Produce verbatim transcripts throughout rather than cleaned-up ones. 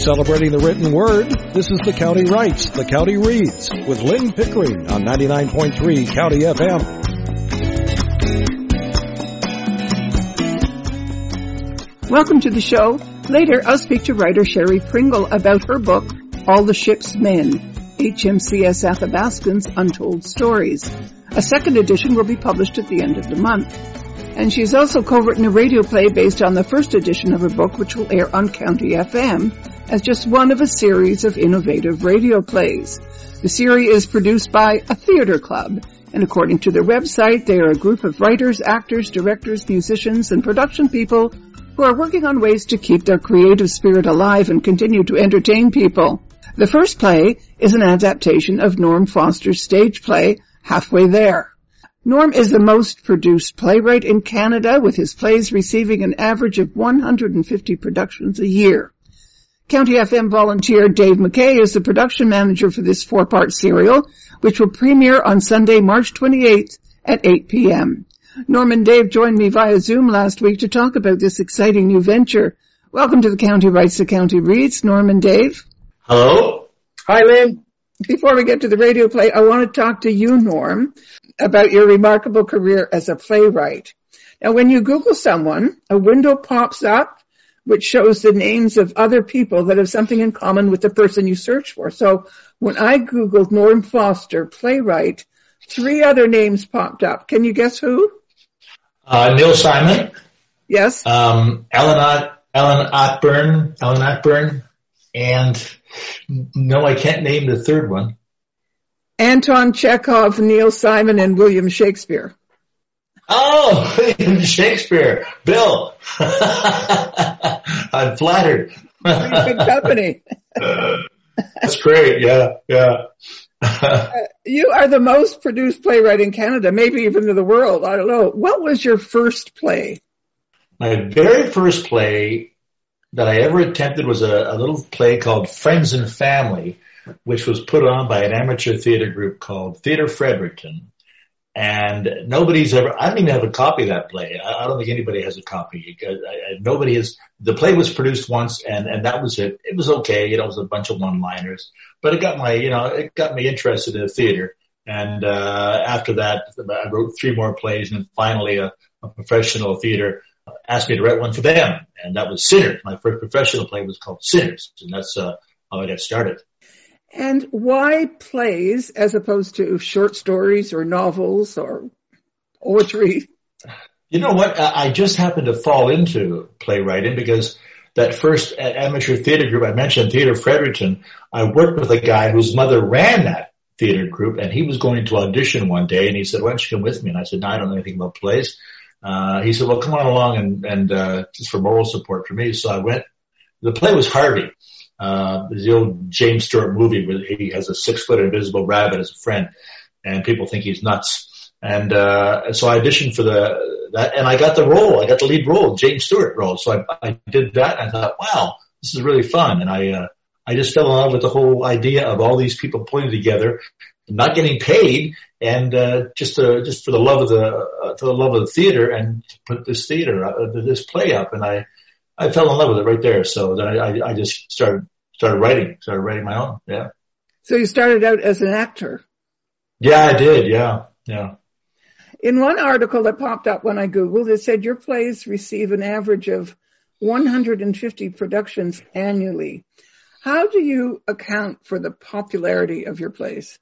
Celebrating the written word, this is The County Writes, The County Reads, with Lynn Pickering on ninety-nine point three County F M. Welcome to the show. Later, I'll speak to writer Sherry Pringle about her book, All the Ship's Men, H M C S Athabascan's Untold Stories. A second edition will be published at the end of the month. And she's also co-written a radio play based on the first edition of her book, which will air on County F M as just one of a series of innovative radio plays. The series is produced by a theater club, and according to their website, they are a group of writers, actors, directors, musicians, and production people who are working on ways to keep their creative spirit alive and continue to entertain people. The first play is an adaptation of Norm Foster's stage play, Halfway There. Norm is the most produced playwright in Canada, with his plays receiving an average of one hundred fifty productions a year. County F M volunteer Dave McKay is the production manager for this four-part serial, which will premiere on Sunday, March twenty-eighth at eight p.m. Norm and Dave joined me via Zoom last week to talk about this exciting new venture. Welcome to The County Writes, The County Reads, Norm and Dave. Hello. Hi, Lynn. Before we get to the radio play, I want to talk to you, Norm, about your remarkable career as a playwright. Now, when you Google someone, a window pops up which shows the names of other people that have something in common with the person you search for. So when I Googled Norm Foster, playwright, three other names popped up. Can you guess who? Uh, Neil Simon. Yes. Um, Ellen, Ellen Ackburn, Ellen Ackburn, and no, I can't name the third one. Anton Chekhov, Neil Simon, and William Shakespeare. Oh, William Shakespeare. Bill. I'm flattered. Pretty good company. uh, that's great. Yeah, yeah. uh, you are the most produced playwright in Canada, maybe even in the world. I don't know. What was your first play? My very first play that I ever attempted was a, a little play called Friends and Family, which was put on by an amateur theater group called Theatre Fredericton. And nobody's ever, I don't even have a copy of that play. I, I don't think anybody has a copy. I, I, nobody has, the play was produced once and, and that was it. It was okay. You know, it was a bunch of one-liners, but it got my, you know, it got me interested in the theater. And, uh, after that, I wrote three more plays, and finally a, a professional theater asked me to write one for them. And that was Sinners. My first professional play was called Sinners. And that's, uh, how I got started. And why plays as opposed to short stories or novels or poetry? You know what? I just happened to fall into playwriting because that first amateur theater group I mentioned, Theatre Fredericton, I worked with a guy whose mother ran that theater group, and he was going to audition one day, and he said, "Why don't you come with me?" And I said, "No, I don't know anything about plays." Uh, he said, "Well, come on along and, and uh, just for moral support for me." So I went. The play was Harvey. Uh, the old James Stewart movie where he has a six-foot invisible rabbit as a friend, and people think he's nuts. And uh, so I auditioned for the that, and I got the role. I got the lead role, James Stewart role. So I, I did that, and I thought, wow, this is really fun. And I uh, I just fell in love with the whole idea of all these people pulling together, not getting paid, and uh, just uh, just for the love of the uh, for the love of the theater, and to put this theater, uh, this play up, and I. I fell in love with it right there. So then I, I, I just started, started writing, started writing my own. Yeah. So you started out as an actor. Yeah, I did. Yeah. Yeah. In one article that popped up when I Googled, it said your plays receive an average of one hundred fifty productions annually. How do you account for the popularity of your plays?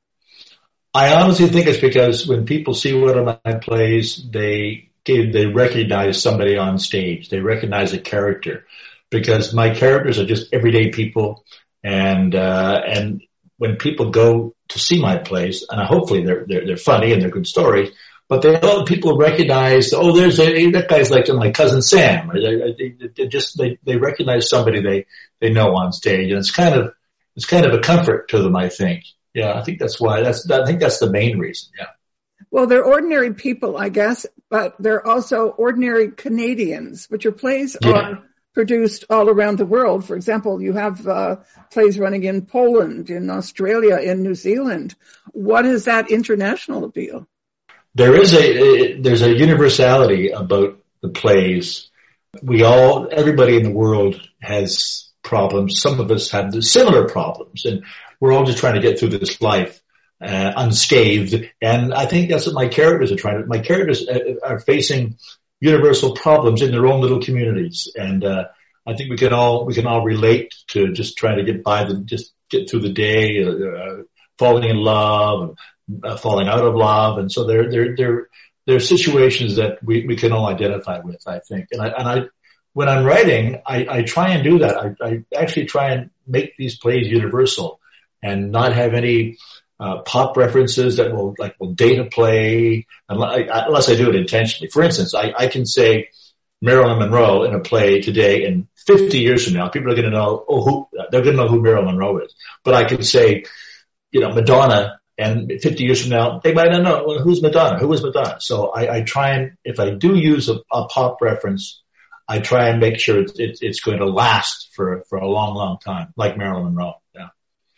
I honestly think it's because when people see one of my plays, they, they recognize somebody on stage. They recognize a character, because my characters are just everyday people. And, uh, and when people go to see my plays, and hopefully they're, they're, they're funny and they're good stories, but they, oh, people recognize, oh, there's a, that guy's like my cousin Sam. Or they, they, they just, they, they recognize somebody they, they know on stage. And it's kind of, it's kind of a comfort to them, I think. Yeah, I think that's why, that's, I think that's the main reason. Yeah. Well, they're ordinary people, I guess, but they're also ordinary Canadians, but your plays yeah. are produced all around the world. For example, you have uh, plays running in Poland, in Australia, in New Zealand. What is that international appeal? There is a, there's a universality about the plays. We all, everybody in the world has problems. Some of us have the similar problems, and we're all just trying to get through this life uh, unscathed. And I think that's what my characters are trying to. My characters are facing universal problems in their own little communities, and uh, I think we can all we can all relate to just trying to get by the just get through the day, uh, falling in love, uh, falling out of love, and so they're they're they're they're situations that we we can all identify with, I think. And I and I when I'm writing, I, I try and do that. I, I actually try and make these plays universal and not have any uh, pop references that will like will date a play unless I do it intentionally. For instance, I, I can say Marilyn Monroe in a play today, and fifty years from now, people are going to know, oh, who, they're going to know who Marilyn Monroe is. But I can say, you know, Madonna, and fifty years from now, they might not know, well, who's Madonna? Who was Madonna? So I, I try and, if I do use a, a pop reference, I try and make sure it's, it's, it's going to last for, for a long, long time, like Marilyn Monroe. Yeah.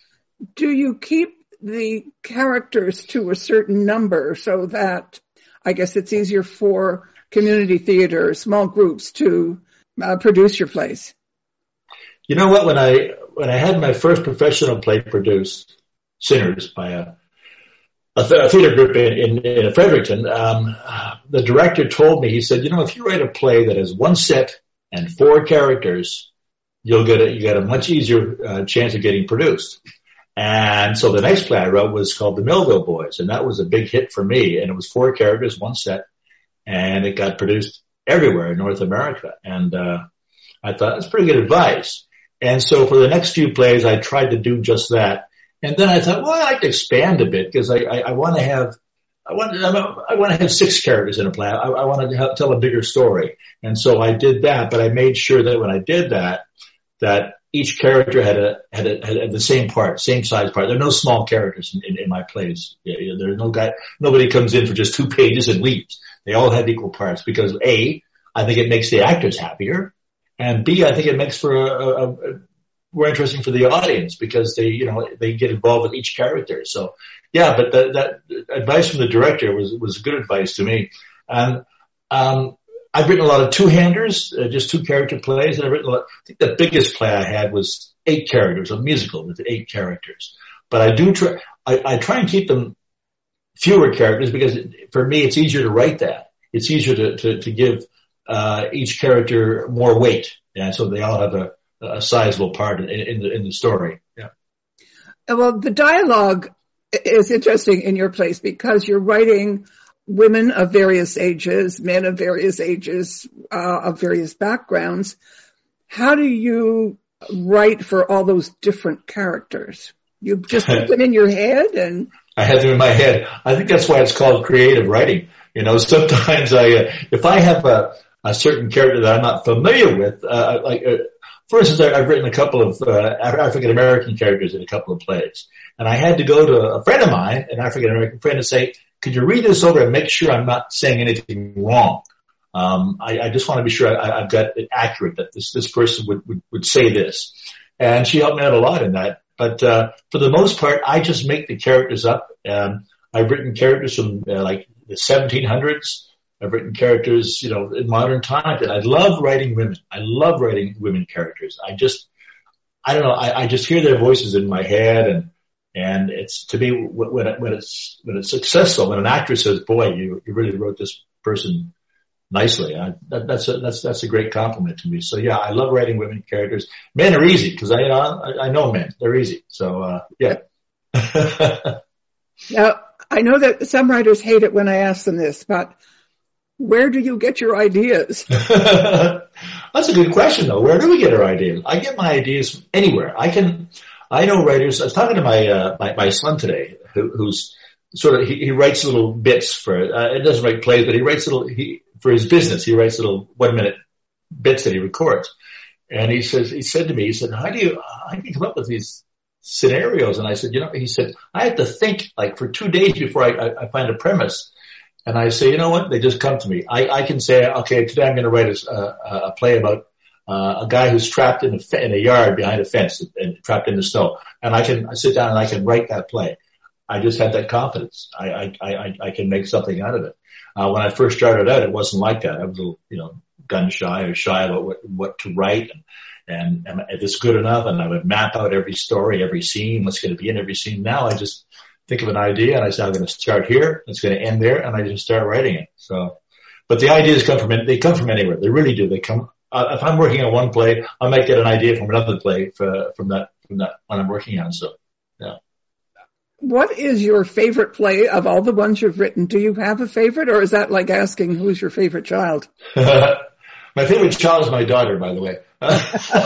Do you keep the characters to a certain number so that, I guess it's easier for community theater, small groups to uh, produce your plays? You know what? When I when I had my first professional play produced, Sinners, by a a, th- a theater group in, in, in Fredericton, um, the director told me, he said, you know, if you write a play that has one set and four characters, you'll get a you get a much easier uh, chance of getting produced. And so the next play I wrote was called The Millville Boys, and that was a big hit for me. And it was four characters, one set. And it got produced everywhere in North America. And uh I thought, that's pretty good advice. And so for the next few plays, I tried to do just that. And then I thought, well, I'd like to expand a bit because I, I, I want to have, I want to, I want to have six characters in a play. I, I want to have, tell a bigger story. And so I did that, but I made sure that when I did that, that each character had a, had a, had the same part, same size part. There are no small characters in, in, in my plays. There's no guy, nobody comes in for just two pages and leaves. They all have equal parts because A, I think it makes the actors happier, and B, I think it makes for a, a, a more interesting for the audience because they, you know, they get involved with each character. So, yeah, but that, that advice from the director was was good advice to me. And um, I've written a lot of two-handers, uh, just two character plays, and I've written a lot. I think the biggest play I had was eight characters, a musical with eight characters. But I do try, I, I try and keep them fewer characters because it, for me it's easier to write that. It's easier to to, to give uh, each character more weight, and so they all have a, a sizable part in, in the in the story. Yeah. Well, the dialogue is interesting in your place because you're writing women of various ages, men of various ages, uh, of various backgrounds. How do you write for all those different characters? You just put them in your head and. I had them in my head. I think that's why it's called creative writing. You know, sometimes I, uh, if I have a, a certain character that I'm not familiar with, uh, like, uh, for instance, I, I've written a couple of uh, African American characters in a couple of plays, and I had to go to a friend of mine, an African American friend, and say, "Could you read this over and make sure I'm not saying anything wrong? Um, I, I just want to be sure I, I've got it accurate that this this person would, would would say this." And she helped me out a lot in that. But uh, for the most part, I just make the characters up. Um, I've written characters from uh, like the seventeen hundreds. I've written characters, you know, in modern times. And I love writing women. I love writing women characters. I just, I don't know. I, I just hear their voices in my head, and and it's to me when it, when it's when it's successful. When an actress says, "Boy, you you really wrote this person nicely," I, that, that's a that's that's a great compliment to me. So yeah, I love writing women characters. Men are easy because I, you know, I I know men. They're easy. So uh, yeah. Now I know that some writers hate it when I ask them this, but where do you get your ideas? That's a good question, though. Where do we get our ideas? I get my ideas anywhere. I can. I know writers. I was talking to my uh, my, my son today, who, who's sort of he, he writes little bits for. Uh, it doesn't write plays, but he writes little he for his business. He writes little one minute bits that he records. And he says he said to me, he said, "How do you how do you come up with these scenarios?" And I said, "You know," he said, "I have to think like for two days before I, I, I find a premise." And I say, you know what? They just come to me. I, I can say, okay, today I'm going to write a, a, a play about uh, a guy who's trapped in a, in a yard behind a fence and trapped in the snow. And I can I sit down and I can write that play. I just have that confidence. I I I, I can make something out of it. Uh, when I first started out, it wasn't like that. I was a little, you know, gun shy or shy about what what to write. And, and, and if it's good enough, and I would map out every story, every scene, what's going to be in every scene. Now I just think of an idea and I say, I'm going to start here, it's going to end there, and I just start writing it. So, but the ideas come from, they come from anywhere. They really do. They come, uh, if I'm working on one play, I might get an idea from another play for, from that, from that one I'm working on. So, yeah. What is your favorite play of all the ones you've written? Do you have a favorite, or is that like asking who's your favorite child? My favorite child is my daughter, by the way. uh,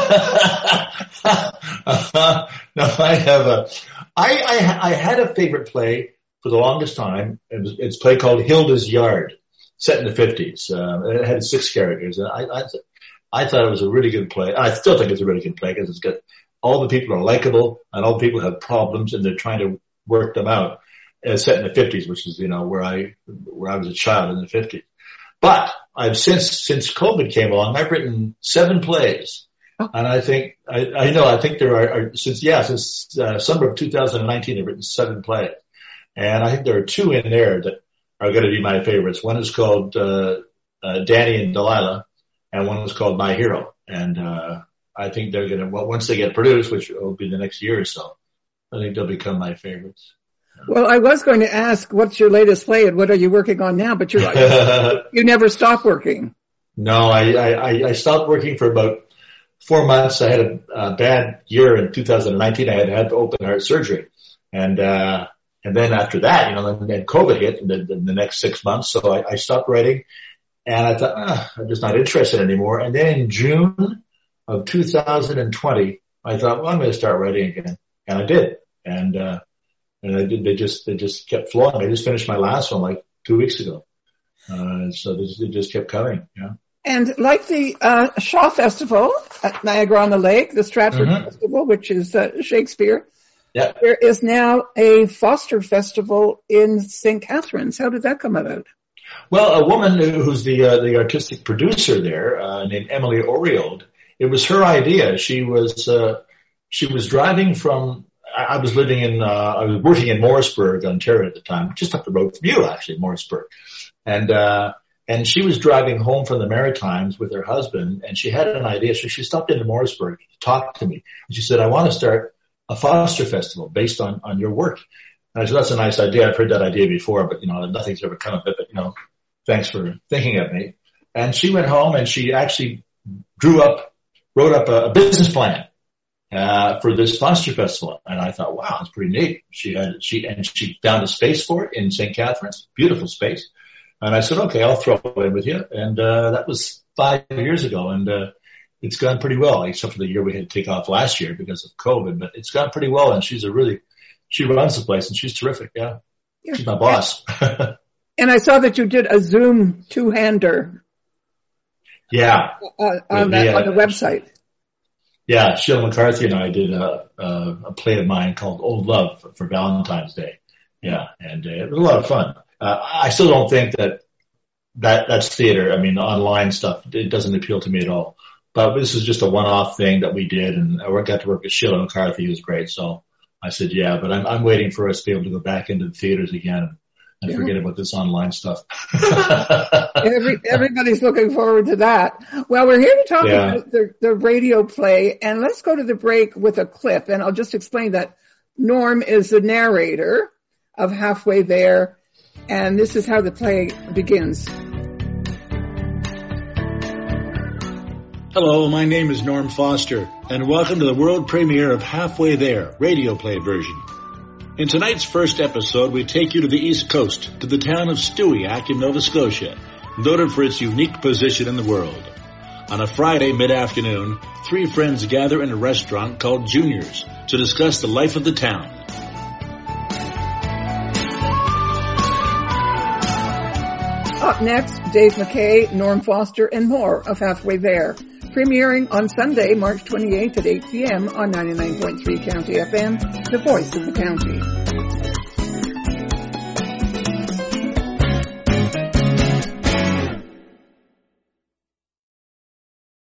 no, I have a, I, I, I had a favorite play for the longest time. It was, it's a play called Hilda's Yard, set in the fifties. Uh, it had six characters, and I, I, I thought it was a really good play. I still think it's a really good play because it's got all the people are likable and all the people have problems and they're trying to work them out. It's set in the fifties, which is, you know, where I, where I was a child in the fifties. But I've since, since COVID came along, I've written seven plays. Oh. And I think, I, I know, I think there are, are since, yeah, since uh, summer of two thousand nineteen, I've written seven plays. And I think there are two in there that are going to be my favorites. One is called, uh, uh, Danny and Delilah, and one is called My Hero. And, uh, I think they're going to, well, once they get produced, which will be the next year or so, I think they'll become my favorites. Well, I was going to ask, what's your latest play and what are you working on now? But you're right. You never stop working. No, I, I, I stopped working for about four months. I had a, a bad year in two thousand nineteen. I had had open heart surgery. And, uh, and then after that, you know, then, then COVID hit in the, in the next six months. So I, I stopped writing and I thought, ah, I'm just not interested anymore. And then in June of two thousand twenty, I thought, well, I'm going to start writing again. And I did. And, uh, And I did, they just, they just kept flowing. I just finished my last one like two weeks ago. Uh, so they just, they just kept coming, yeah. And like the, uh, Shaw Festival at Niagara-on-the-Lake, the Stratford mm-hmm. Festival, which is, uh, Shakespeare. Yeah. There is now a Foster Festival in Saint Catharines. How did that come about? Well, a woman who's the, uh, the artistic producer there, uh, named Emily Oriole, it was her idea. She was, uh, she was driving from, I was living in, uh, I was working in Morrisburg, Ontario at the time, just up the road from you, actually, Morrisburg. And, uh, and she was driving home from the Maritimes with her husband, and she had an idea. So she stopped into Morrisburg to talk to me. And she said, I want to start a Foster Festival based on, on your work. And I said, that's a nice idea. I've heard that idea before, but, you know, nothing's ever come of it. But, you know, thanks for thinking of me. And she went home and she actually drew up, wrote up a, a business plan. Uh, for this Foster Festival. And I thought, wow, that's pretty neat. She had, she, and she found a space for it in Saint Catharines, beautiful space. And I said, okay, I'll throw it in with you. And, uh, that was five years ago. And, uh, it's gone pretty well, except for the year we had to take off last year because of COVID, but it's gone pretty well. And she's a really, she runs the place and she's terrific. Yeah. yeah. She's my boss. And I saw that you did a Zoom two-hander. Yeah. Uh, on, the, yeah. on the website. Yeah, Sheila McCarthy and I did a, a, a play of mine called Old Love for, for Valentine's Day. Yeah, and uh, it was a lot of fun. Uh, I still don't think that, that that's theater. I mean, the online stuff, it doesn't appeal to me at all. But this is just a one-off thing that we did, and I got to work with Sheila McCarthy, who was great. So I said, yeah, but I'm, I'm waiting for us to be able to go back into the theaters again and yeah. forget about this online stuff. Every, everybody's looking forward to that. Well, we're here to talk yeah. about the, the radio play, and let's go to the break with a clip. And I'll just explain that Norm is the narrator of Halfway There, and this is how the play begins. Hello, my name is Norm Foster, and welcome to the world premiere of Halfway There, radio play version. In tonight's first episode, we take you to the East Coast, to the town of Stewiacke in Nova Scotia, noted for its unique position in the world. On a Friday mid-afternoon, three friends gather in a restaurant called Junior's to discuss the life of the town. Up next, Dave McKay, Norm Foster, and more of Halfway There, premiering on Sunday, March twenty-eighth at eight p.m. on ninety-nine point three County F M, the voice of the county.